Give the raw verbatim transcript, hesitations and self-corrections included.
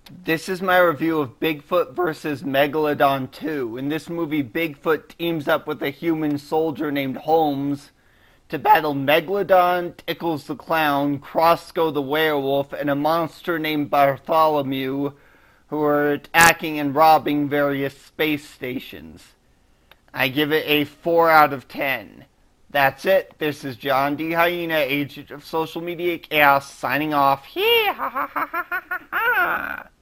This is my review of Bigfoot versus Megalodon two. In this movie, Bigfoot teams up with a human soldier named Holmes to battle Megalodon, Tickles the Clown, Crosco the Werewolf, and a monster named Bartholomew, who are attacking and robbing various space stations. I give it a four out of ten. That's it. This is John D. Hyena, agent of social media chaos, signing off. Hee ha ha ha ha ha ha.